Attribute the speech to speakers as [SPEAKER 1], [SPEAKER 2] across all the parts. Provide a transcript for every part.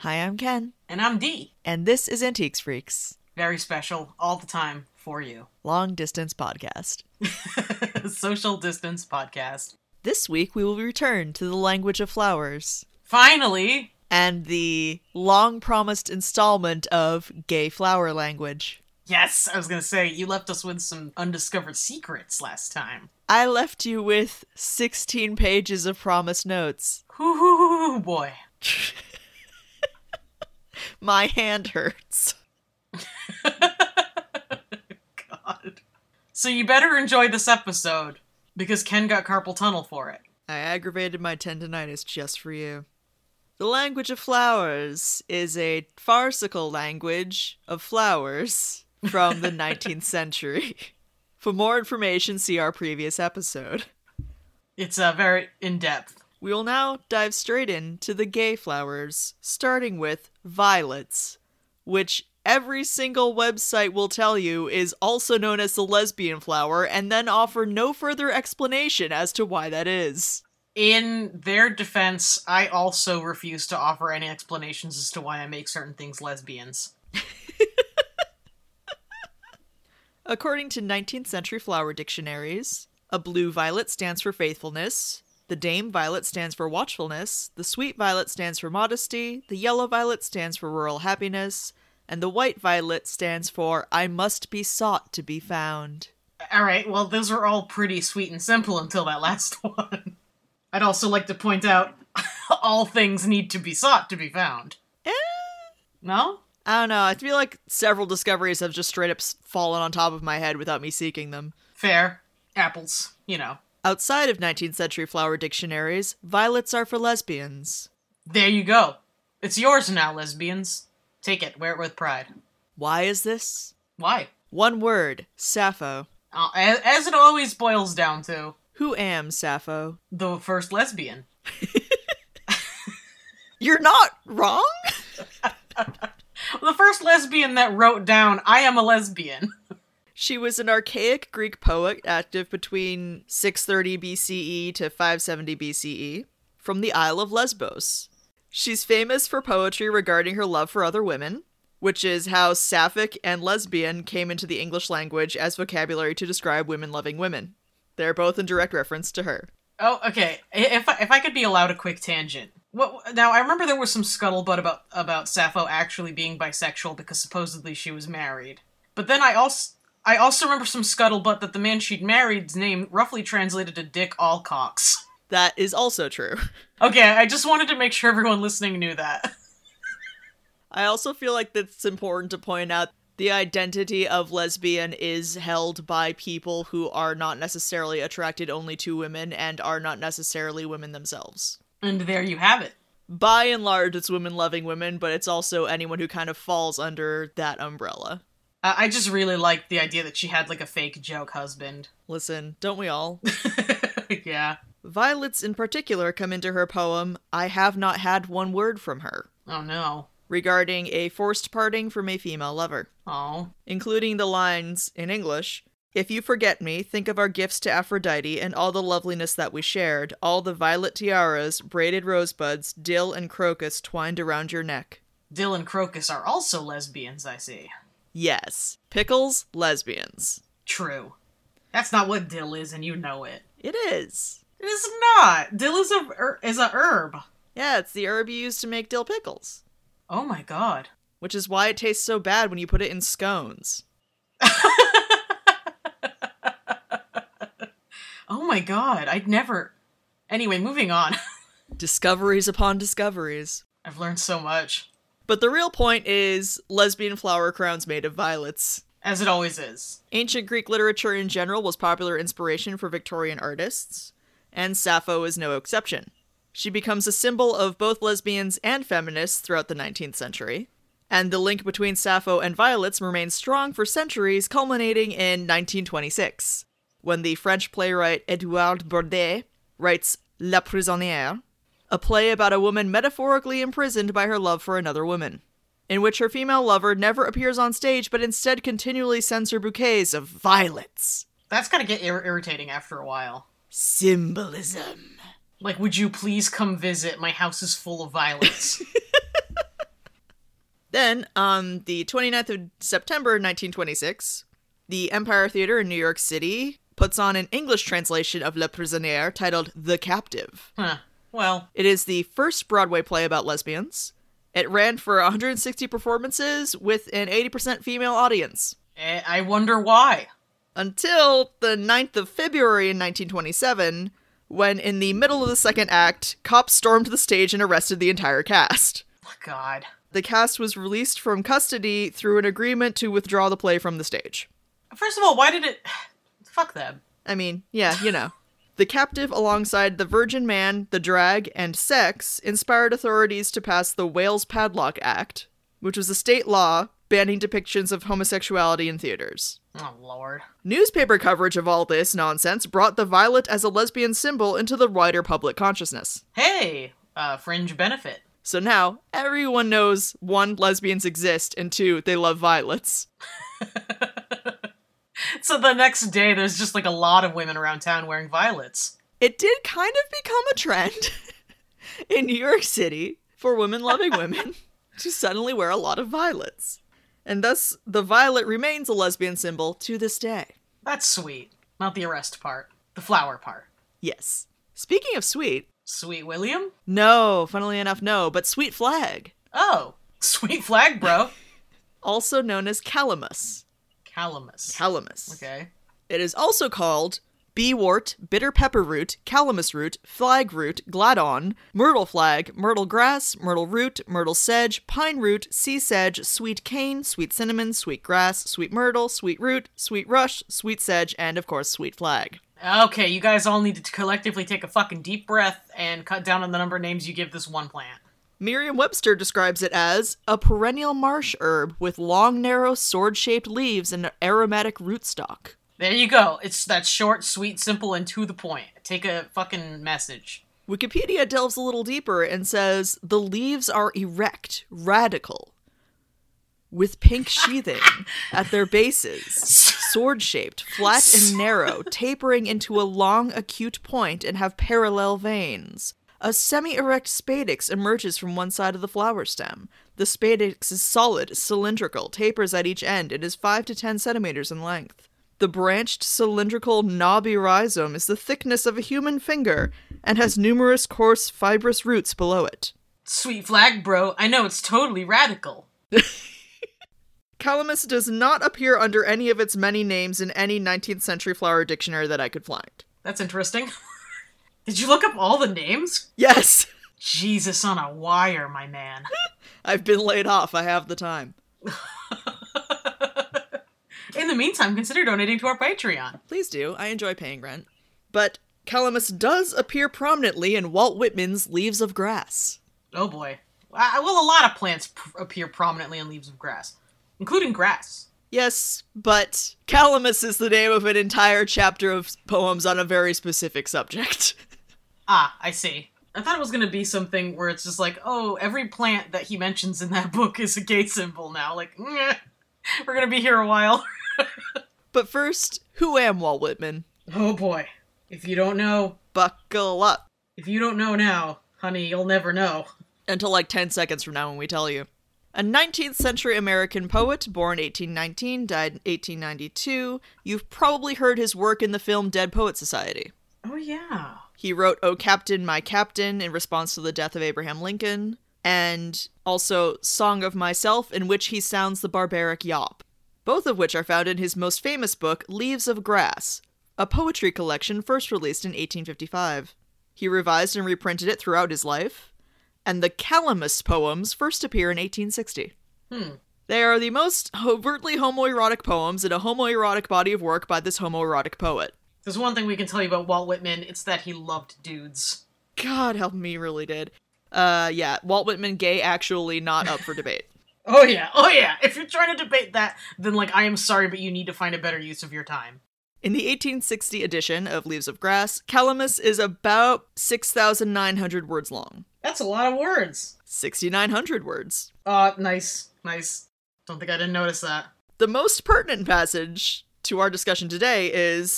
[SPEAKER 1] Hi, I'm Ken.
[SPEAKER 2] And I'm Dee.
[SPEAKER 1] And this is Antiques Freaks.
[SPEAKER 2] Very special, all the time, for you.
[SPEAKER 1] Long distance podcast.
[SPEAKER 2] Social distance podcast.
[SPEAKER 1] This week we will return to the language of flowers.
[SPEAKER 2] Finally!
[SPEAKER 1] And the long-promised installment of gay flower language.
[SPEAKER 2] Yes, I was gonna say, you left us with some undiscovered secrets last time.
[SPEAKER 1] I left you with 16 pages of promised notes.
[SPEAKER 2] Hoo boy.
[SPEAKER 1] My hand hurts.
[SPEAKER 2] God. So you better enjoy this episode, because Ken got carpal tunnel for it.
[SPEAKER 1] I aggravated my tendinitis just for you. The language of flowers is a farcical language of flowers from the 19th century. For more information, see our previous episode.
[SPEAKER 2] It's very in-depth.
[SPEAKER 1] We will now dive straight into the gay flowers, starting with violets, which every single website will tell you is also known as the lesbian flower, and then offer no further explanation as to why that is.
[SPEAKER 2] In their defense, I also refuse to offer any explanations as to why I make certain things lesbians.
[SPEAKER 1] According to 19th century flower dictionaries, a blue violet stands for faithfulness, the dame violet stands for watchfulness, the sweet violet stands for modesty, the yellow violet stands for rural happiness, and the white violet stands for I must be sought to be found.
[SPEAKER 2] Alright, well, those are all pretty sweet and simple until that last one. I'd also like to point out, all things need to be sought to be found. No?
[SPEAKER 1] I don't know, I feel like several discoveries have just straight up fallen on top of my head without me seeking them.
[SPEAKER 2] Fair. Apples, you know.
[SPEAKER 1] Outside of 19th century flower dictionaries, violets are for lesbians.
[SPEAKER 2] There you go. It's yours now, lesbians. Take it, wear it with pride.
[SPEAKER 1] Why is this?
[SPEAKER 2] Why?
[SPEAKER 1] One word, Sappho.
[SPEAKER 2] As it always boils down to.
[SPEAKER 1] Who am Sappho?
[SPEAKER 2] The first lesbian.
[SPEAKER 1] You're not wrong?
[SPEAKER 2] The first lesbian that wrote down, I am a lesbian.
[SPEAKER 1] She was an archaic Greek poet active between 630 BCE to 570 BCE from the Isle of Lesbos. She's famous for poetry regarding her love for other women, which is how sapphic and lesbian came into the English language as vocabulary to describe women loving women. They're both in direct reference to her.
[SPEAKER 2] Oh, okay. If I could be allowed a quick tangent. Now, I remember there was some scuttlebutt about Sappho actually being bisexual because supposedly she was married. But then I also remember some scuttlebutt that the man she'd married's name roughly translated to Dick Allcocks.
[SPEAKER 1] That is also true.
[SPEAKER 2] Okay, I just wanted to make sure everyone listening knew that.
[SPEAKER 1] I also feel like it's important to point out the identity of lesbian is held by people who are not necessarily attracted only to women and are not necessarily women themselves.
[SPEAKER 2] And there you have it.
[SPEAKER 1] By and large, it's women loving women, but it's also anyone who kind of falls under that umbrella.
[SPEAKER 2] I just really liked the idea that she had, like, a fake joke husband.
[SPEAKER 1] Listen, don't we all?
[SPEAKER 2] Yeah.
[SPEAKER 1] Violets in particular come into her poem, I Have Not Had One Word From Her.
[SPEAKER 2] Oh no.
[SPEAKER 1] Regarding a forced parting from a female lover.
[SPEAKER 2] Oh.
[SPEAKER 1] Including the lines, in English, if you forget me, think of our gifts to Aphrodite and all the loveliness that we shared, all the violet tiaras, braided rosebuds, dill and crocus twined around your neck.
[SPEAKER 2] Dill and crocus are also lesbians, I see.
[SPEAKER 1] Yes. Pickles, lesbians.
[SPEAKER 2] True. That's not what dill is, and you know it.
[SPEAKER 1] It is.
[SPEAKER 2] It is not! Dill is a herb.
[SPEAKER 1] Yeah, it's the herb you use to make dill pickles.
[SPEAKER 2] Oh my god.
[SPEAKER 1] Which is why it tastes so bad when you put it in scones.
[SPEAKER 2] Oh my god, I'd never... Anyway, moving on.
[SPEAKER 1] Discoveries upon discoveries.
[SPEAKER 2] I've learned so much.
[SPEAKER 1] But the real point is lesbian flower crowns made of violets.
[SPEAKER 2] As it always is.
[SPEAKER 1] Ancient Greek literature in general was popular inspiration for Victorian artists, and Sappho is no exception. She becomes a symbol of both lesbians and feminists throughout the 19th century, and the link between Sappho and violets remains strong for centuries, culminating in 1926, when the French playwright Édouard Bordet writes La Prisonnière, a play about a woman metaphorically imprisoned by her love for another woman, in which her female lover never appears on stage but instead continually sends her bouquets of violets.
[SPEAKER 2] That's gotta get irritating after a while.
[SPEAKER 1] Symbolism.
[SPEAKER 2] Like, would you please come visit? My house is full of violets.
[SPEAKER 1] Then, on the 29th of September 1926, the Empire Theater in New York City puts on an English translation of Le Prisonnier titled The Captive.
[SPEAKER 2] Huh. Well.
[SPEAKER 1] It is the first Broadway play about lesbians. It ran for 160 performances with an 80% female audience.
[SPEAKER 2] I wonder why.
[SPEAKER 1] Until the 9th of February in 1927, when in the middle of the second act, cops stormed the stage and arrested the entire cast.
[SPEAKER 2] Oh, God.
[SPEAKER 1] The cast was released from custody through an agreement to withdraw the play from the stage.
[SPEAKER 2] First of all, why did it... Fuck them.
[SPEAKER 1] I mean, yeah, you know. The Captive, alongside The Virgin Man, The Drag, and Sex, inspired authorities to pass the Wales Padlock Act, which was a state law banning depictions of homosexuality in theaters.
[SPEAKER 2] Oh, Lord.
[SPEAKER 1] Newspaper coverage of all this nonsense brought the violet as a lesbian symbol into the wider public consciousness.
[SPEAKER 2] Hey, fringe benefit.
[SPEAKER 1] So now, everyone knows, 1, lesbians exist, and 2, they love violets.
[SPEAKER 2] So the next day, there's just like a lot of women around town wearing violets.
[SPEAKER 1] It did kind of become a trend in New York City for women loving women to suddenly wear a lot of violets. And thus, the violet remains a lesbian symbol to this day.
[SPEAKER 2] That's sweet. Not the arrest part. The flower part.
[SPEAKER 1] Yes. Speaking of sweet...
[SPEAKER 2] Sweet William?
[SPEAKER 1] No, funnily enough, no, but Sweet Flag.
[SPEAKER 2] Oh, sweet flag, bro.
[SPEAKER 1] Also known as calamus.
[SPEAKER 2] Calamus.
[SPEAKER 1] Calamus.
[SPEAKER 2] Okay.
[SPEAKER 1] It is also called beewort, bitter pepper root, calamus root, flag root, gladon, myrtle flag, myrtle grass, myrtle root, myrtle sedge, pine root, sea sedge, sweet cane, sweet cinnamon, sweet grass, sweet myrtle, sweet root, sweet rush, sweet sedge, and of course, sweet flag.
[SPEAKER 2] Okay, you guys all need to collectively take a fucking deep breath and cut down on the number of names you give this one plant.
[SPEAKER 1] Merriam-Webster describes it as a perennial marsh herb with long, narrow, sword-shaped leaves and aromatic rootstock.
[SPEAKER 2] There you go. It's that short, sweet, simple, and to the point. Take a fucking message.
[SPEAKER 1] Wikipedia delves a little deeper and says, the leaves are erect, radical, with pink sheathing at their bases, sword-shaped, flat and narrow, tapering into a long, acute point and have parallel veins. A semi-erect spadix emerges from one side of the flower stem. The spadix is solid, cylindrical, tapers at each end, and is 5 to 10 centimeters in length. The branched, cylindrical, knobby rhizome is the thickness of a human finger, and has numerous coarse, fibrous roots below it.
[SPEAKER 2] Sweet flag, bro. I know, it's totally radical.
[SPEAKER 1] Calamus does not appear under any of its many names in any 19th century flower dictionary that I could find.
[SPEAKER 2] That's interesting. Did you look up all the names?
[SPEAKER 1] Yes!
[SPEAKER 2] Jesus on a wire, my man.
[SPEAKER 1] I've been laid off. I have the time.
[SPEAKER 2] In the meantime, consider donating to our Patreon.
[SPEAKER 1] Please do. I enjoy paying rent. But Calamus does appear prominently in Walt Whitman's Leaves of Grass.
[SPEAKER 2] Oh boy. Well, a lot of plants appear prominently in Leaves of Grass, including grass.
[SPEAKER 1] Yes, but Calamus is the name of an entire chapter of poems on a very specific subject.
[SPEAKER 2] Ah, I see. I thought it was going to be something where it's just like, oh, every plant that he mentions in that book is a gay symbol now. Like, we're going to be here a while.
[SPEAKER 1] But first, who am Walt Whitman?
[SPEAKER 2] Oh boy. If you don't know...
[SPEAKER 1] Buckle up.
[SPEAKER 2] If you don't know now, honey, you'll never know.
[SPEAKER 1] Until like 10 seconds from now when we tell you. A 19th century American poet, born 1819, died 1892. You've probably heard his work in the film Dead Poets Society.
[SPEAKER 2] Oh yeah.
[SPEAKER 1] He wrote "O Captain, My Captain" in response to the death of Abraham Lincoln, and also "Song of Myself," in which he sounds the barbaric yawp, both of which are found in his most famous book, Leaves of Grass, a poetry collection first released in 1855. He revised and reprinted it throughout his life, and the Calamus poems first appear in 1860. They are the most overtly homoerotic poems in a homoerotic body of work by this homoerotic poet.
[SPEAKER 2] There's one thing we can tell you about Walt Whitman, it's that he loved dudes.
[SPEAKER 1] God help me, he really did. Yeah, Walt Whitman gay actually not up for debate.
[SPEAKER 2] Oh yeah. If you're trying to debate that, then like, I am sorry, but you need to find a better use of your time.
[SPEAKER 1] In the 1860 edition of Leaves of Grass, Calamus is about 6,900 words long.
[SPEAKER 2] That's a lot of words.
[SPEAKER 1] 6,900 words.
[SPEAKER 2] Nice. Don't think I didn't notice that.
[SPEAKER 1] The most pertinent passage to our discussion today is,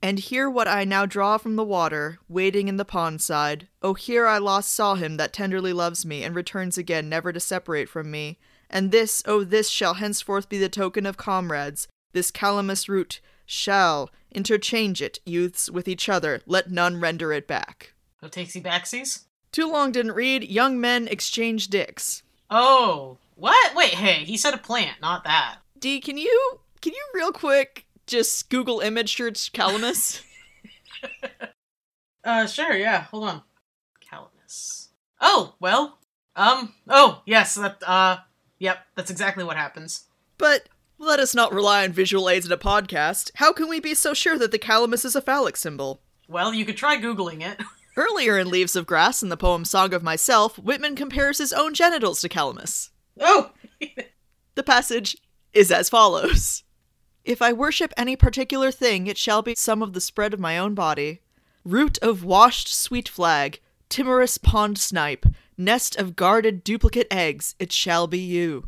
[SPEAKER 1] And here what I now draw from the water, wading in the pond side. Oh, here I lost saw him that tenderly loves me, and returns again, never to separate from me. And this, oh, this shall henceforth be the token of comrades. This calamus root shall interchange it, youths, with each other. Let none render it back.
[SPEAKER 2] No takesy backsies?
[SPEAKER 1] Too long didn't read. Young men exchange dicks.
[SPEAKER 2] Oh, what? Wait, hey, he said a plant, not that.
[SPEAKER 1] D, can you real quick just Google image search calamus?
[SPEAKER 2] Sure, yeah, hold on. Calamus. Oh, well, oh, yes, yep, that's exactly what happens.
[SPEAKER 1] But let us not rely on visual aids in a podcast. How can we be so sure that the calamus is a phallic symbol?
[SPEAKER 2] Well, you could try Googling it.
[SPEAKER 1] Earlier in Leaves of Grass, in the poem Song of Myself, Whitman compares his own genitals to calamus.
[SPEAKER 2] Oh!
[SPEAKER 1] The passage is as follows. If I worship any particular thing, it shall be some of the spread of my own body. Root of washed sweet flag, timorous pond snipe, nest of guarded duplicate eggs, it shall be you.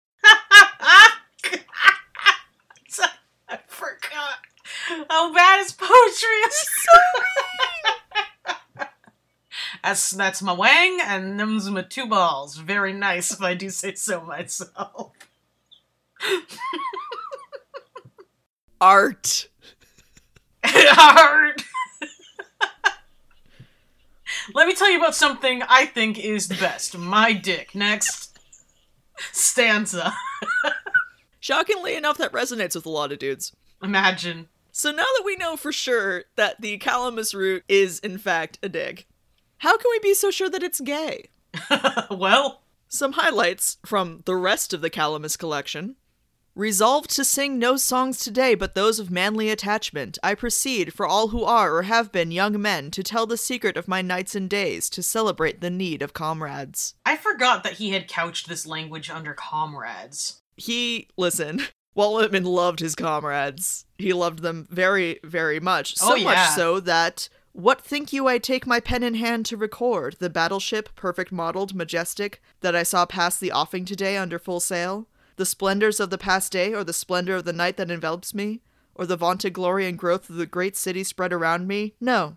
[SPEAKER 2] I forgot how bad his poetry is. That's my wang, and them's my two balls. Very nice, if I do say so myself.
[SPEAKER 1] Art.
[SPEAKER 2] Art. Let me tell you about something I think is the best. My dick. Next stanza.
[SPEAKER 1] Shockingly enough, that resonates with a lot of dudes.
[SPEAKER 2] Imagine.
[SPEAKER 1] So now that we know for sure that the calamus root is, in fact, a dig, how can we be so sure that it's gay?
[SPEAKER 2] Well,
[SPEAKER 1] some highlights from the rest of the Calamus collection. Resolved to sing no songs today but those of manly attachment, I proceed for all who are or have been young men to tell the secret of my nights and days, to celebrate the need of comrades.
[SPEAKER 2] I forgot that he had couched this language under comrades.
[SPEAKER 1] Listen, Walt Whitman loved his comrades. He loved them very, very much. So much so that, what think you I take my pen in hand to record? The battleship, perfect modeled, majestic, that I saw pass the offing today under full sail? The splendors of the past day, or the splendor of the night that envelops me? Or the vaunted glory and growth of the great city spread around me? No.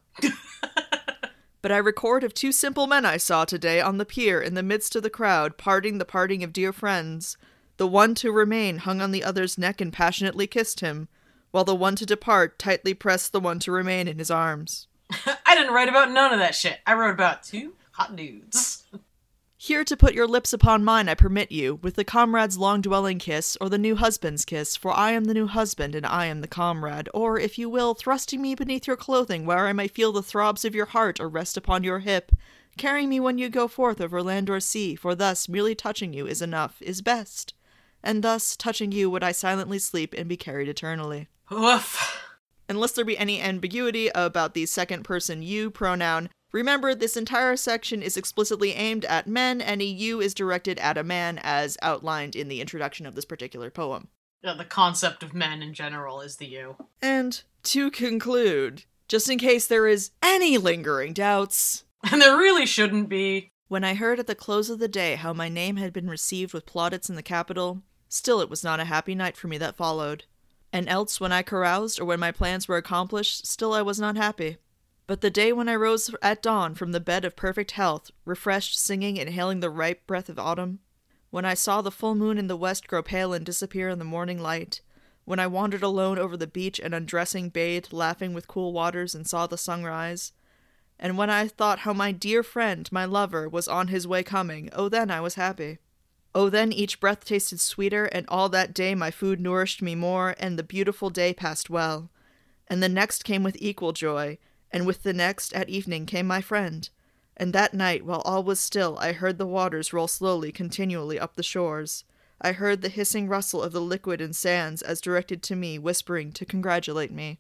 [SPEAKER 1] But I record of two simple men I saw today on the pier in the midst of the crowd, parting the parting of dear friends. The one to remain hung on the other's neck and passionately kissed him, while the one to depart tightly pressed the one to remain in his arms.
[SPEAKER 2] I didn't write about none of that shit. I wrote about two hot dudes.
[SPEAKER 1] Here to put your lips upon mine I permit you, with the comrade's long-dwelling kiss, or the new husband's kiss, for I am the new husband, and I am the comrade, or, if you will, thrusting me beneath your clothing, where I may feel the throbs of your heart, or rest upon your hip. Carry me when you go forth over land or sea, for thus, merely touching you is enough, is best. And thus, touching you, would I silently sleep and be carried eternally.
[SPEAKER 2] Woof.
[SPEAKER 1] Unless there be any ambiguity about the second-person you pronoun, remember, this entire section is explicitly aimed at men. Any you is directed at a man, as outlined in the introduction of this particular poem.
[SPEAKER 2] Yeah, the concept of men in general is the you.
[SPEAKER 1] And to conclude, just in case there is any lingering doubts,
[SPEAKER 2] and there really shouldn't be,
[SPEAKER 1] when I heard at the close of the day how my name had been received with plaudits in the capital, still it was not a happy night for me that followed. And else, when I caroused, or when my plans were accomplished, still I was not happy. But the day when I rose at dawn from the bed of perfect health, refreshed, singing, inhaling the ripe breath of autumn, when I saw the full moon in the west grow pale and disappear in the morning light, when I wandered alone over the beach and undressing bathed, laughing with cool waters, and saw the sunrise, and when I thought how my dear friend, my lover, was on his way coming, oh then I was happy. Oh then each breath tasted sweeter, and all that day my food nourished me more, and the beautiful day passed well. And the next came with equal joy, and with the next at evening came my friend. And that night, while all was still, I heard the waters roll slowly, continually up the shores. I heard the hissing rustle of the liquid in sands as directed to me, whispering to congratulate me.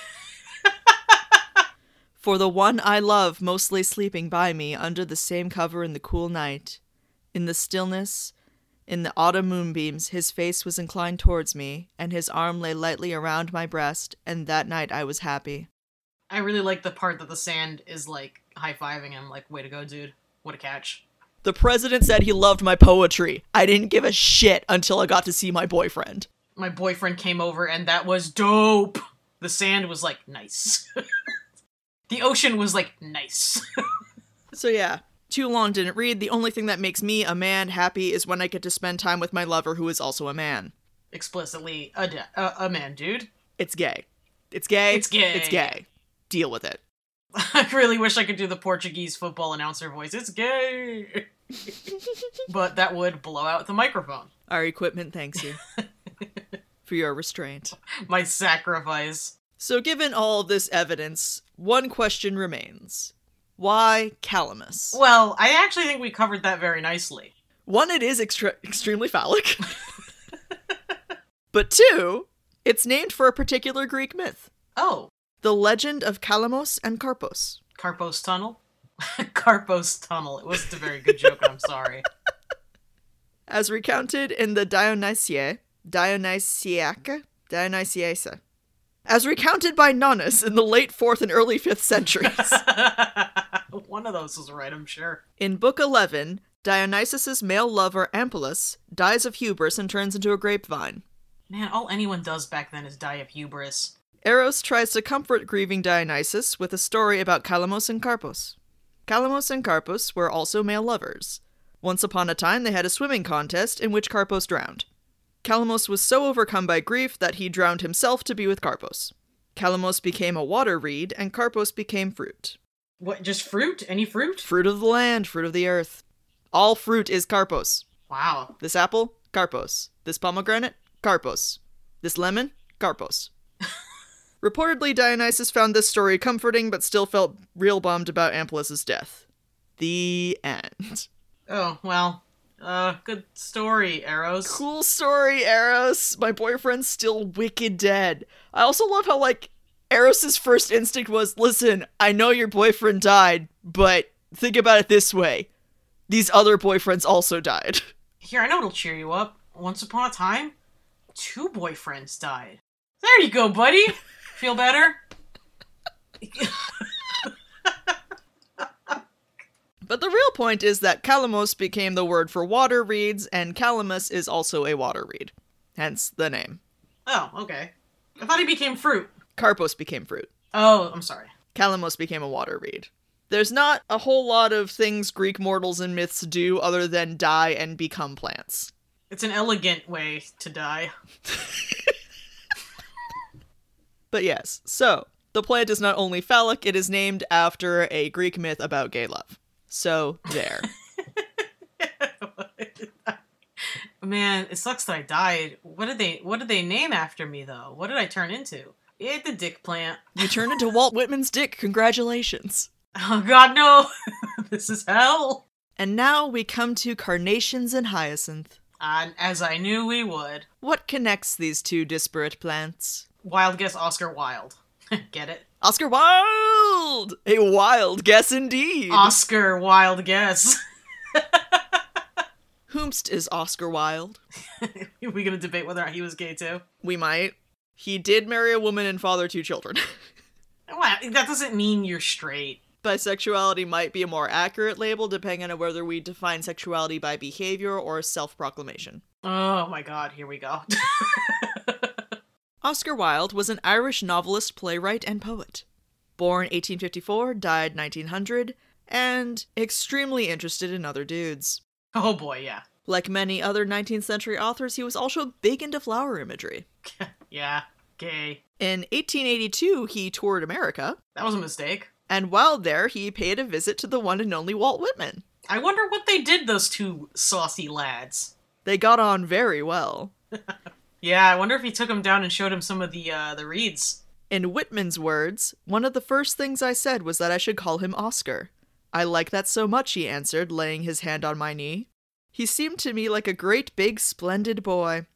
[SPEAKER 1] For the one I love mostly sleeping by me under the same cover in the cool night. In the stillness, in the autumn moonbeams, his face was inclined towards me, and his arm lay lightly around my breast, and that night I was happy.
[SPEAKER 2] I really like the part that the sand is, like, high-fiving him, like, way to go, dude. What a catch.
[SPEAKER 1] The president said he loved my poetry. I didn't give a shit until I got to see my boyfriend.
[SPEAKER 2] My boyfriend came over, and that was dope. The sand was like, nice. The ocean was like, nice.
[SPEAKER 1] So yeah, too long didn't read. The only thing that makes me, a man, happy is when I get to spend time with my lover who is also a man.
[SPEAKER 2] Explicitly a man, dude.
[SPEAKER 1] It's gay. It's gay.
[SPEAKER 2] It's gay.
[SPEAKER 1] It's gay. Deal with it.
[SPEAKER 2] I really wish I could do the Portuguese football announcer voice. It's gay! But that would blow out the microphone.
[SPEAKER 1] Our equipment thanks you for your restraint.
[SPEAKER 2] My sacrifice.
[SPEAKER 1] So given all this evidence, one question remains. Why Calamus?
[SPEAKER 2] Well, I actually think we covered that very nicely.
[SPEAKER 1] One, it is extremely phallic. But two, it's named for a particular Greek myth.
[SPEAKER 2] Oh.
[SPEAKER 1] The legend of Calamos and Carpos.
[SPEAKER 2] Carpos Tunnel? Carpos Tunnel. It wasn't a very good joke, I'm sorry.
[SPEAKER 1] As recounted in the Dionysiaca. As recounted by Nonnus in the late 4th and early 5th centuries.
[SPEAKER 2] One of those was right, I'm sure.
[SPEAKER 1] In Book 11, Dionysus's male lover Ampullus dies of hubris and turns into a grapevine.
[SPEAKER 2] Man, all anyone does back then is die of hubris.
[SPEAKER 1] Eros tries to comfort grieving Dionysus with a story about Calamos and Carpos. Calamos and Carpos were also male lovers. Once upon a time, they had a swimming contest in which Carpos drowned. Calamos was so overcome by grief that he drowned himself to be with Carpos. Calamos became a water reed, and Carpos became fruit.
[SPEAKER 2] What, just fruit? Any fruit?
[SPEAKER 1] Fruit of the land, fruit of the earth. All fruit is Carpos.
[SPEAKER 2] Wow.
[SPEAKER 1] This apple, Carpos. This pomegranate, Carpos. This lemon, Carpos. Reportedly, Dionysus found this story comforting, but still felt real bummed about Ampullus' death. The end.
[SPEAKER 2] Oh, well, good story, Eros.
[SPEAKER 1] Cool story, Eros. My boyfriend's still wicked dead. I also love how, Eros' first instinct was, listen, I know your boyfriend died, but think about it this way. These other boyfriends also died.
[SPEAKER 2] Here, I know it'll cheer you up. Once upon a time, 2 boyfriends died. There you go, buddy. Feel better?
[SPEAKER 1] But the real point is that Calamos became the word for water reeds, and Calamus is also a water reed. Hence the name.
[SPEAKER 2] Oh, okay. I thought he became fruit.
[SPEAKER 1] Carpos became fruit.
[SPEAKER 2] Oh, I'm sorry.
[SPEAKER 1] Calamos became a water reed. There's not a whole lot of things Greek mortals and myths do other than die and become plants.
[SPEAKER 2] It's an elegant way to die.
[SPEAKER 1] But yes, so, the plant is not only phallic, it is named after a Greek myth about gay love. So, there.
[SPEAKER 2] Man, it sucks that I died. What did they name after me, though? What did I turn into? It the dick plant.
[SPEAKER 1] You turned into Walt Whitman's dick, congratulations.
[SPEAKER 2] Oh god, no! This is hell!
[SPEAKER 1] And now we come to carnations and hyacinth.
[SPEAKER 2] As I knew we would.
[SPEAKER 1] What connects these two disparate plants?
[SPEAKER 2] Wild guess Oscar Wilde. Get it?
[SPEAKER 1] Oscar Wilde! A wild guess indeed!
[SPEAKER 2] Oscar Wilde guess.
[SPEAKER 1] Whomst is Oscar Wilde?
[SPEAKER 2] Are we gonna debate whether or not he was gay too?
[SPEAKER 1] We might. He did marry a woman and father 2 children.
[SPEAKER 2] Well, that doesn't mean you're straight.
[SPEAKER 1] Bisexuality might be a more accurate label depending on whether we define sexuality by behavior or self-proclamation.
[SPEAKER 2] Oh my god, here we go.
[SPEAKER 1] Oscar Wilde was an Irish novelist, playwright, and poet. Born 1854, died 1900, and extremely interested in other dudes.
[SPEAKER 2] Oh boy, yeah.
[SPEAKER 1] Like many other 19th century authors, he was also big into flower imagery.
[SPEAKER 2] Yeah, gay.
[SPEAKER 1] In 1882, he toured America.
[SPEAKER 2] That was a mistake.
[SPEAKER 1] And while there, he paid a visit to the one and only Walt Whitman.
[SPEAKER 2] I wonder what they did, those 2 saucy lads.
[SPEAKER 1] They got on very well.
[SPEAKER 2] Yeah, I wonder if he took him down and showed him some of the reeds.
[SPEAKER 1] In Whitman's words, one of the first things I said was that I should call him Oscar. I like that so much, he answered, laying his hand on my knee. He seemed to me like a great big splendid boy.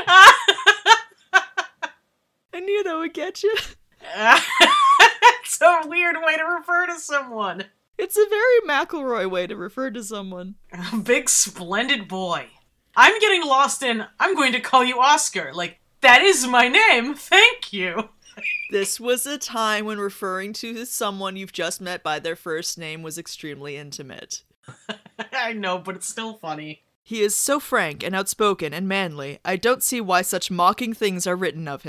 [SPEAKER 1] And you know, it gets you.
[SPEAKER 2] It's a weird way to refer to someone.
[SPEAKER 1] It's a very McElroy way to refer to someone.
[SPEAKER 2] Big splendid boy. I'm getting lost in, I'm going to call you Oscar. Like, that is my name, thank you.
[SPEAKER 1] This was a time when referring to someone you've just met by their first name was extremely intimate.
[SPEAKER 2] I know, but it's still funny.
[SPEAKER 1] He is so frank and outspoken and manly, I don't see why such mocking things are written of him.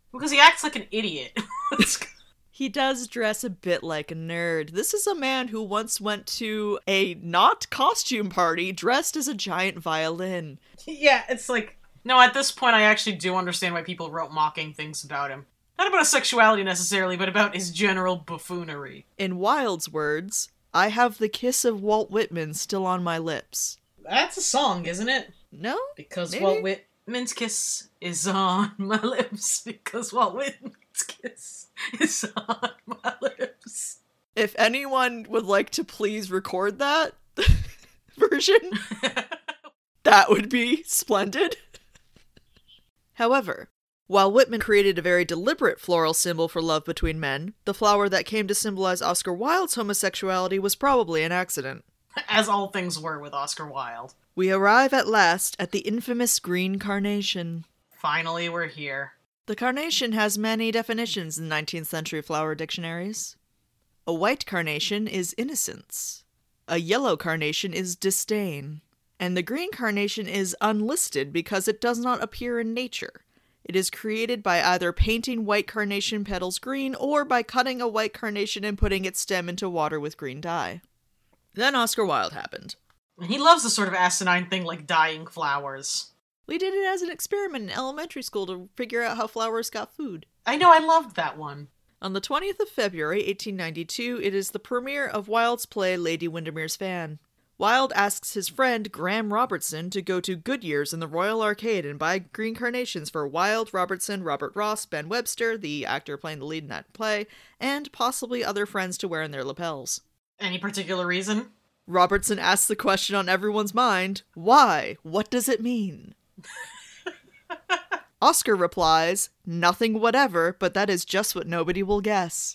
[SPEAKER 2] Because he acts like an idiot.
[SPEAKER 1] He does dress a bit like a nerd. This is a man who once went to a not costume party dressed as a giant violin.
[SPEAKER 2] Yeah, it's like... No, at this point I actually do understand why people wrote mocking things about him. Not about his sexuality necessarily, but about his general buffoonery.
[SPEAKER 1] In Wilde's words, I have the kiss of Walt Whitman still on my lips.
[SPEAKER 2] That's a song, isn't it?
[SPEAKER 1] No?
[SPEAKER 2] Because
[SPEAKER 1] Maybe?
[SPEAKER 2] Walt Whitman's kiss is on my lips. Because Walt Whitman's kiss is on my lips.
[SPEAKER 1] If anyone would like to please record that version, that would be splendid. However, while Whitman created a very deliberate floral symbol for love between men, the flower that came to symbolize Oscar Wilde's homosexuality was probably an accident.
[SPEAKER 2] As all things were with Oscar Wilde.
[SPEAKER 1] We arrive at last at the infamous green carnation.
[SPEAKER 2] Finally, we're here.
[SPEAKER 1] The carnation has many definitions in 19th century flower dictionaries. A white carnation is innocence. A yellow carnation is disdain. And the green carnation is unlisted because it does not appear in nature. It is created by either painting white carnation petals green or by cutting a white carnation and putting its stem into water with green dye. Then Oscar Wilde happened.
[SPEAKER 2] He loves the sort of asinine thing like dyeing flowers.
[SPEAKER 1] We did it as an experiment in elementary school to figure out how flowers got food.
[SPEAKER 2] I know, I loved that one.
[SPEAKER 1] On the 20th of February, 1892, it is the premiere of Wilde's play Lady Windermere's Fan. Wilde asks his friend Graham Robertson to go to Goodyear's in the Royal Arcade and buy green carnations for Wilde, Robertson, Robert Ross, Ben Webster, the actor playing the lead in that play, and possibly other friends to wear in their lapels.
[SPEAKER 2] Any particular reason?
[SPEAKER 1] Robertson asks the question on everyone's mind, why? What does it mean? Oscar replies, nothing whatever, but that is just what nobody will guess.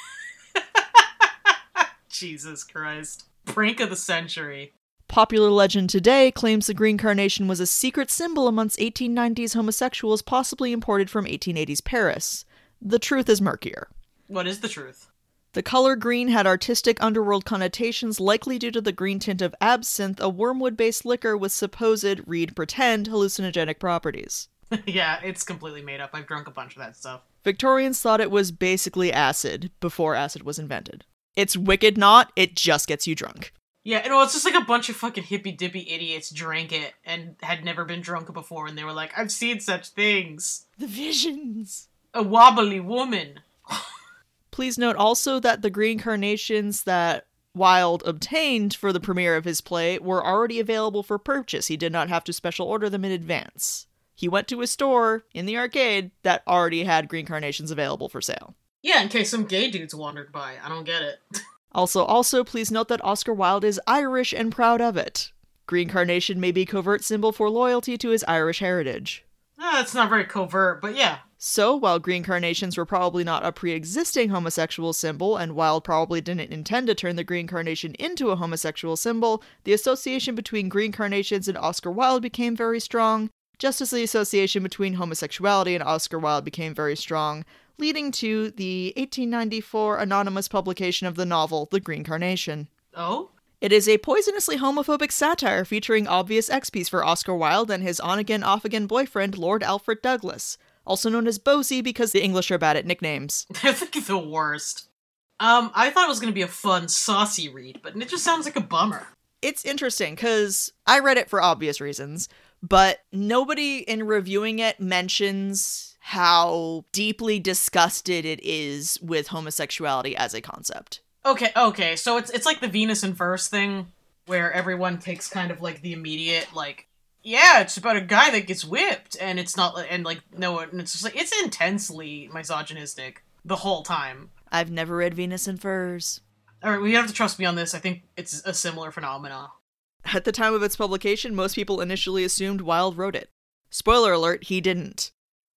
[SPEAKER 2] Jesus Christ. Prank of the century.
[SPEAKER 1] Popular legend today claims the green carnation was a secret symbol amongst 1890s homosexuals possibly imported from 1880s Paris. The truth is murkier.
[SPEAKER 2] What is the truth?
[SPEAKER 1] The color green had artistic underworld connotations likely due to the green tint of absinthe, a wormwood-based liquor with supposed, read pretend, hallucinogenic properties.
[SPEAKER 2] Yeah, it's completely made up. I've drunk a bunch of that stuff.
[SPEAKER 1] Victorians thought it was basically acid before acid was invented. It's wicked not, it just gets you drunk.
[SPEAKER 2] Yeah, no, it's just like a bunch of fucking hippy-dippy idiots drank it and had never been drunk before, and they were like, I've seen such things.
[SPEAKER 1] The visions.
[SPEAKER 2] A wobbly woman.
[SPEAKER 1] Please note also that the green carnations that Wilde obtained for the premiere of his play were already available for purchase. He did not have to special order them in advance. He went to a store in the arcade that already had green carnations available for sale.
[SPEAKER 2] Yeah, in case some gay dudes wandered by. I don't get it.
[SPEAKER 1] Also, please note that Oscar Wilde is Irish and proud of it. Green carnation may be a covert symbol for loyalty to his Irish heritage.
[SPEAKER 2] It's not very covert, but yeah.
[SPEAKER 1] So, while green carnations were probably not a pre-existing homosexual symbol, and Wilde probably didn't intend to turn the green carnation into a homosexual symbol, the association between green carnations and Oscar Wilde became very strong, just as the association between homosexuality and Oscar Wilde became very strong, leading to the 1894 anonymous publication of the novel The Green Carnation.
[SPEAKER 2] Oh?
[SPEAKER 1] It is a poisonously homophobic satire featuring obvious expies for Oscar Wilde and his on-again, off-again boyfriend, Lord Alfred Douglas, also known as Bosie because the English are bad at nicknames.
[SPEAKER 2] They're the worst. I thought it was going to be a fun, saucy read, but it just sounds like a bummer.
[SPEAKER 1] It's interesting, because I read it for obvious reasons, but nobody in reviewing it mentions how deeply disgusted it is with homosexuality as a concept.
[SPEAKER 2] Okay, so it's like the Venus in Verse thing, where everyone takes kind of like the immediate, like, yeah, it's about a guy that gets whipped, and it's not, and like, no, and it's just like, it's intensely misogynistic the whole time.
[SPEAKER 1] I've never read Venus in Furs.
[SPEAKER 2] Alright, well, you have to trust me on this. I think it's a similar phenomenon.
[SPEAKER 1] At the time of its publication, most people initially assumed Wilde wrote it. Spoiler alert, he didn't.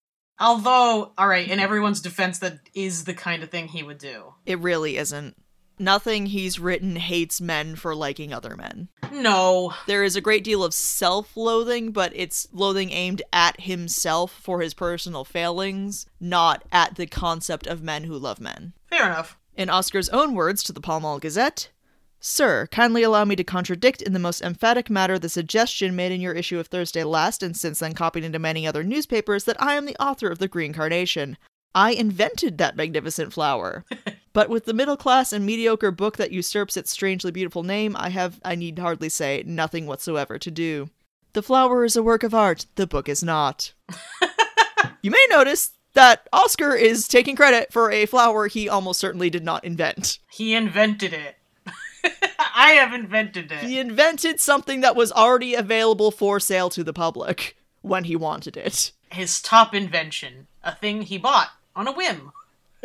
[SPEAKER 2] Although, alright, in everyone's defense, that is the kind of thing he would do.
[SPEAKER 1] It really isn't. Nothing he's written hates men for liking other men.
[SPEAKER 2] No.
[SPEAKER 1] There is a great deal of self-loathing, but it's loathing aimed at himself for his personal failings, not at the concept of men who love men.
[SPEAKER 2] Fair enough.
[SPEAKER 1] In Oscar's own words to the Pall Mall Gazette, Sir, kindly allow me to contradict in the most emphatic manner the suggestion made in your issue of Thursday last and since then copied into many other newspapers that I am the author of the green carnation. I invented that magnificent flower. But with the middle class and mediocre book that usurps its strangely beautiful name, I need hardly say, nothing whatsoever to do. The flower is a work of art, the book is not. You may notice that Oscar is taking credit for a flower he almost certainly did not invent.
[SPEAKER 2] He invented it. I have invented it.
[SPEAKER 1] He invented something that was already available for sale to the public when he wanted it.
[SPEAKER 2] His top invention. A thing he bought on a whim.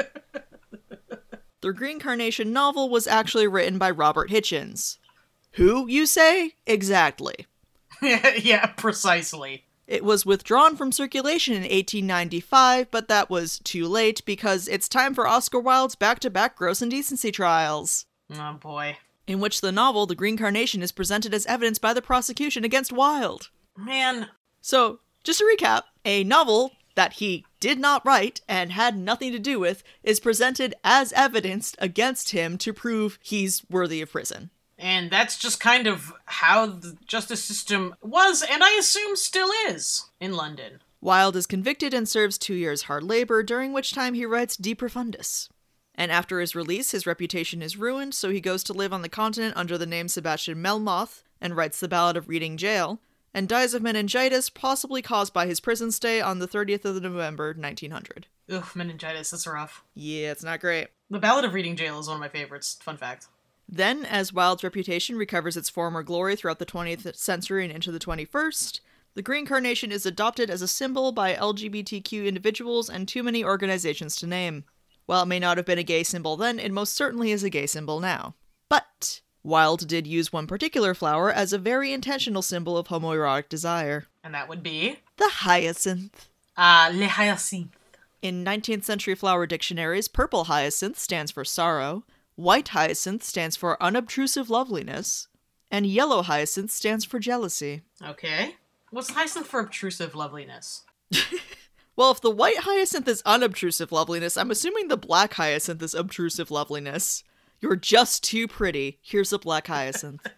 [SPEAKER 1] The Green Carnation novel was actually written by Robert Hitchens. Who, you say? Exactly.
[SPEAKER 2] Yeah, precisely.
[SPEAKER 1] It was withdrawn from circulation in 1895, but that was too late because it's time for Oscar Wilde's back-to-back Gross Indecency trials.
[SPEAKER 2] Oh boy.
[SPEAKER 1] In which the novel, The Green Carnation, is presented as evidence by the prosecution against Wilde.
[SPEAKER 2] Man.
[SPEAKER 1] So, just to recap, a novel that he did not write and had nothing to do with is presented as evidence against him to prove he's worthy of prison.
[SPEAKER 2] And that's just kind of how the justice system was, and I assume still is, in London.
[SPEAKER 1] Wilde is convicted and serves 2 years hard labor, during which time he writes De Profundis. And after his release, his reputation is ruined, so he goes to live on the continent under the name Sebastian Melmoth, and writes the Ballad of Reading Gaol, and dies of meningitis, possibly caused by his prison stay on the 30th of November, 1900.
[SPEAKER 2] Ugh, meningitis, that's rough.
[SPEAKER 1] Yeah, it's not great.
[SPEAKER 2] The Ballad of Reading Gaol is one of my favorites, fun fact.
[SPEAKER 1] Then, as Wilde's reputation recovers its former glory throughout the 20th century and into the 21st, the Green Carnation is adopted as a symbol by LGBTQ individuals and too many organizations to name. While it may not have been a gay symbol then, it most certainly is a gay symbol now. But Wilde did use one particular flower as a very intentional symbol of homoerotic desire.
[SPEAKER 2] And that would be?
[SPEAKER 1] The hyacinth.
[SPEAKER 2] Le hyacinth.
[SPEAKER 1] In 19th century flower dictionaries, purple hyacinth stands for sorrow, white hyacinth stands for unobtrusive loveliness, and yellow hyacinth stands for jealousy.
[SPEAKER 2] Okay. What's hyacinth for obtrusive loveliness?
[SPEAKER 1] Well, if the white hyacinth is unobtrusive loveliness, I'm assuming the black hyacinth is obtrusive loveliness. You're just too pretty. Here's a black hyacinth.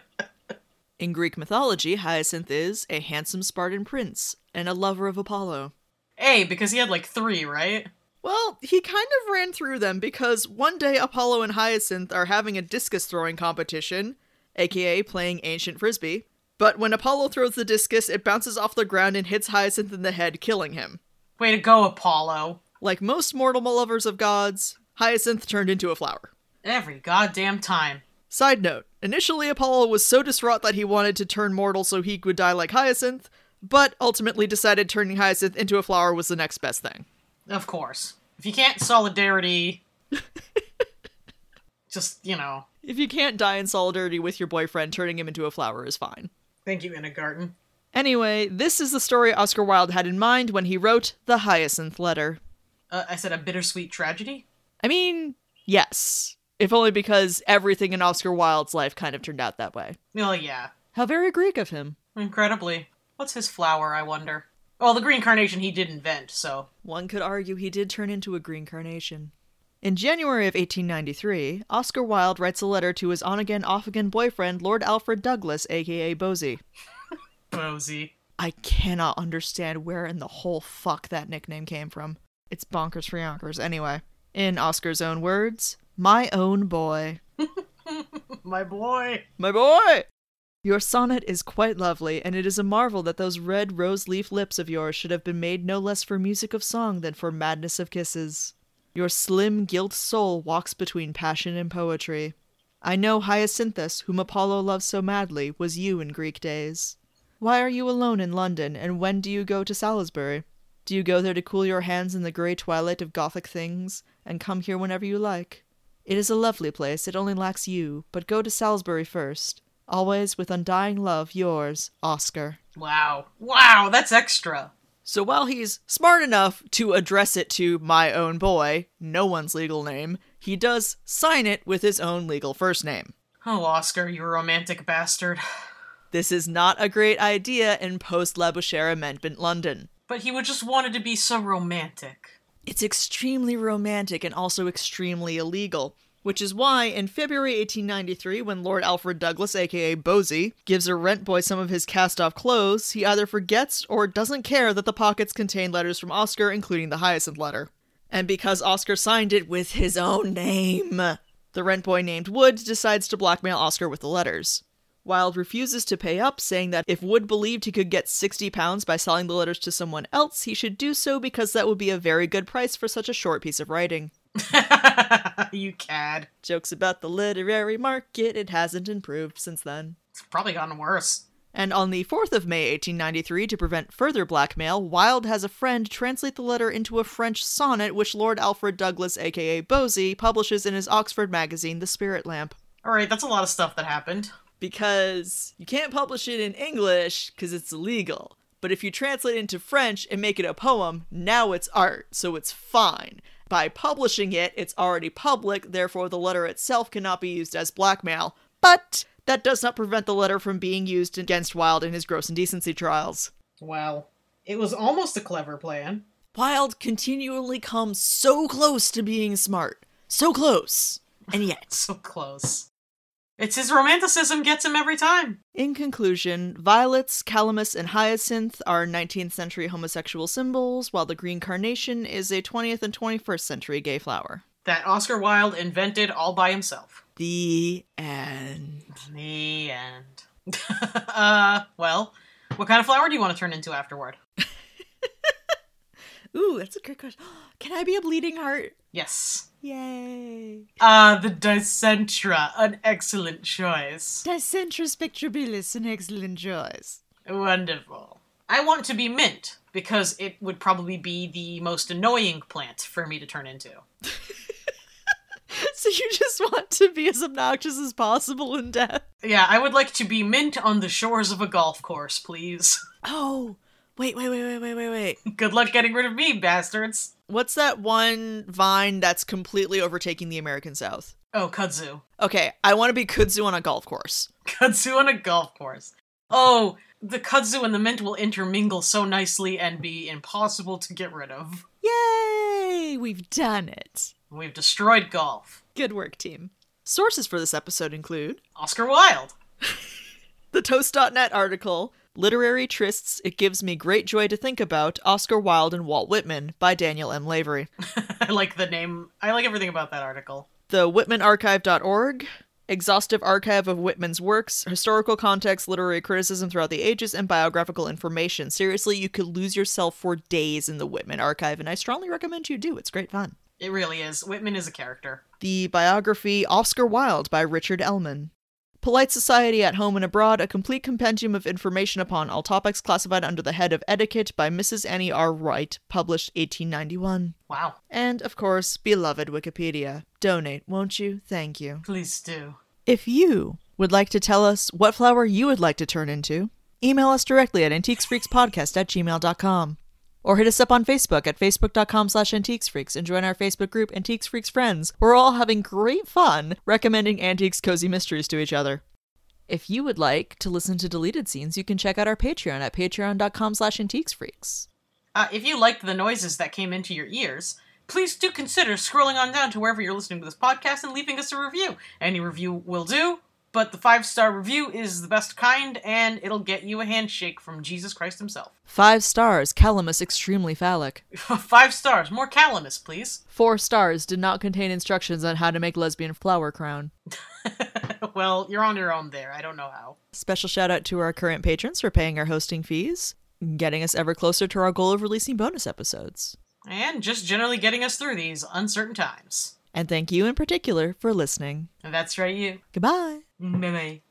[SPEAKER 1] In Greek mythology, Hyacinth is a handsome Spartan prince and a lover of Apollo.
[SPEAKER 2] Hey, because he had like 3, right?
[SPEAKER 1] Well, he kind of ran through them because one day Apollo and Hyacinth are having a discus throwing competition, aka playing ancient frisbee. But when Apollo throws the discus, it bounces off the ground and hits Hyacinth in the head, killing him.
[SPEAKER 2] Way to go, Apollo.
[SPEAKER 1] Like most mortal lovers of gods, Hyacinth turned into a flower.
[SPEAKER 2] Every goddamn time.
[SPEAKER 1] Side note, initially Apollo was so distraught that he wanted to turn mortal so he would die like Hyacinth, but ultimately decided turning Hyacinth into a flower was the next best thing.
[SPEAKER 2] Of course. If you can't solidarity... just, you know.
[SPEAKER 1] If you can't die in solidarity with your boyfriend, turning him into a flower is fine.
[SPEAKER 2] Thank you, Innigarten.
[SPEAKER 1] Anyway, this is the story Oscar Wilde had in mind when he wrote The Hyacinth Letter.
[SPEAKER 2] I said a bittersweet tragedy?
[SPEAKER 1] I mean, yes. If only because everything in Oscar Wilde's life kind of turned out that way.
[SPEAKER 2] Well, yeah.
[SPEAKER 1] How very Greek of him.
[SPEAKER 2] Incredibly. What's his flower, I wonder? Well, the green carnation he did invent, so...
[SPEAKER 1] One could argue he did turn into a green carnation. In January of 1893, Oscar Wilde writes a letter to his on-again, off-again boyfriend, Lord Alfred Douglas, aka Bosie.
[SPEAKER 2] Bosie.
[SPEAKER 1] I cannot understand where in the whole fuck that nickname came from. It's bonkers for yonkers. Anyway, in Oscar's own words, my own boy.
[SPEAKER 2] My boy.
[SPEAKER 1] My boy! Your sonnet is quite lovely, and it is a marvel that those red rose-leaf lips of yours should have been made no less for music of song than for madness of kisses. Your slim, gilt soul walks between passion and poetry. I know Hyacinthus, whom Apollo loves so madly, was you in Greek days. Why are you alone in London, and when do you go to Salisbury? Do you go there to cool your hands in the grey twilight of Gothic things, and come here whenever you like? It is a lovely place, it only lacks you, but go to Salisbury first. Always, with undying love, yours, Oscar.
[SPEAKER 2] Wow. Wow, that's extra.
[SPEAKER 1] So while he's smart enough to address it to my own boy, no one's legal name, he does sign it with his own legal first name.
[SPEAKER 2] Oh, Oscar, you romantic bastard.
[SPEAKER 1] This is not a great idea in post-Labouchere Amendment London.
[SPEAKER 2] But he would just wanted to be so romantic.
[SPEAKER 1] It's extremely romantic and also extremely illegal. Which is why, in February 1893, when Lord Alfred Douglas, aka Bosie, gives a rent boy some of his cast-off clothes, he either forgets or doesn't care that the pockets contain letters from Oscar, including the Hyacinth letter. And because Oscar signed it with his own name, the rent boy named Wood decides to blackmail Oscar with the letters. Wilde refuses to pay up, saying that if Wood believed he could get £60 by selling the letters to someone else, he should do so because that would be a very good price for such a short piece of writing.
[SPEAKER 2] You cad.
[SPEAKER 1] Jokes about the literary market, it hasn't improved since then.
[SPEAKER 2] It's probably gotten worse.
[SPEAKER 1] And on the 4th of May 1893, to prevent further blackmail, Wilde has a friend translate the letter into a French sonnet which Lord Alfred Douglas, aka Bosie, publishes in his Oxford magazine, The Spirit Lamp.
[SPEAKER 2] Alright, that's a lot of stuff that happened.
[SPEAKER 1] Because you can't publish it in English because it's illegal. But if you translate it into French and make it a poem, now it's art, so it's fine. By publishing it, it's already public, therefore the letter itself cannot be used as blackmail. But that does not prevent the letter from being used against Wilde in his gross indecency trials.
[SPEAKER 2] Well, it was almost a clever plan.
[SPEAKER 1] Wilde continually comes so close to being smart. So close. And yet.
[SPEAKER 2] So close. It's his romanticism gets him every time.
[SPEAKER 1] In conclusion, violets, calamus, and hyacinth are 19th century homosexual symbols, while the green carnation is a 20th and 21st century gay flower.
[SPEAKER 2] That Oscar Wilde invented all by himself.
[SPEAKER 1] The end.
[SPEAKER 2] The end. Well, what kind of flower do you want to turn into afterward?
[SPEAKER 1] Ooh, that's a great question. Can I be a bleeding heart?
[SPEAKER 2] Yes.
[SPEAKER 1] Yay.
[SPEAKER 2] The Dicentra, an excellent choice.
[SPEAKER 1] Dicentra spectrabilis, an excellent choice.
[SPEAKER 2] Wonderful. I want to be mint, because it would probably be the most annoying plant for me to turn into.
[SPEAKER 1] So you just want to be as obnoxious as possible in death?
[SPEAKER 2] Yeah, I would like to be mint on the shores of a golf course, please.
[SPEAKER 1] Oh, wait.
[SPEAKER 2] Good luck getting rid of me, bastards.
[SPEAKER 1] What's that one vine that's completely overtaking the American South?
[SPEAKER 2] Oh, kudzu.
[SPEAKER 1] Okay, I want to be kudzu on a golf course.
[SPEAKER 2] Kudzu on a golf course. Oh, the kudzu and the mint will intermingle so nicely and be impossible to get rid of.
[SPEAKER 1] Yay! We've done it.
[SPEAKER 2] We've destroyed golf.
[SPEAKER 1] Good work, team. Sources for this episode include
[SPEAKER 2] Oscar Wilde.
[SPEAKER 1] The Toast.net article, Literary Trysts, It Gives Me Great Joy to Think About, Oscar Wilde and Walt Whitman, by Daniel M. Lavery.
[SPEAKER 2] I like the name. I like everything about that article.
[SPEAKER 1] The WhitmanArchive.org, exhaustive archive of Whitman's works, historical context, literary criticism throughout the ages, and biographical information. Seriously, you could lose yourself for days in the Whitman archive, and I strongly recommend you do. It's great fun.
[SPEAKER 2] It really is. Whitman is a character.
[SPEAKER 1] The biography Oscar Wilde by Richard Ellman. Polite Society at Home and Abroad, a complete compendium of information upon all topics classified under the head of etiquette by Mrs. Annie R. Wright, published 1891.
[SPEAKER 2] Wow.
[SPEAKER 1] And, of course, beloved Wikipedia. Donate, won't you? Thank you.
[SPEAKER 2] Please do.
[SPEAKER 1] If you would like to tell us what flower you would like to turn into, email us directly at antiquesfreakspodcast@gmail.com. Or hit us up on Facebook at facebook.com/antiquesfreaks and join our Facebook group, Antiques Freaks Friends. We're all having great fun recommending antiques cozy mysteries to each other. If you would like to listen to deleted scenes, you can check out our Patreon at patreon.com/antiquesfreaks.
[SPEAKER 2] If you liked the noises that came into your ears, please do consider scrolling on down to wherever you're listening to this podcast and leaving us a review. Any review will do, but the 5-star review is the best kind, and it'll get you a handshake from Jesus Christ himself.
[SPEAKER 1] 5 stars, Calamus extremely phallic.
[SPEAKER 2] 5 stars, more calamus, please.
[SPEAKER 1] 4 stars, did not contain instructions on how to make lesbian flower crown.
[SPEAKER 2] Well, you're on your own there. I don't know how.
[SPEAKER 1] Special shout out to our current patrons for paying our hosting fees, getting us ever closer to our goal of releasing bonus episodes.
[SPEAKER 2] And just generally getting us through these uncertain times.
[SPEAKER 1] And thank you in particular for listening.
[SPEAKER 2] And that's right, you.
[SPEAKER 1] Goodbye.
[SPEAKER 2] Bye-bye.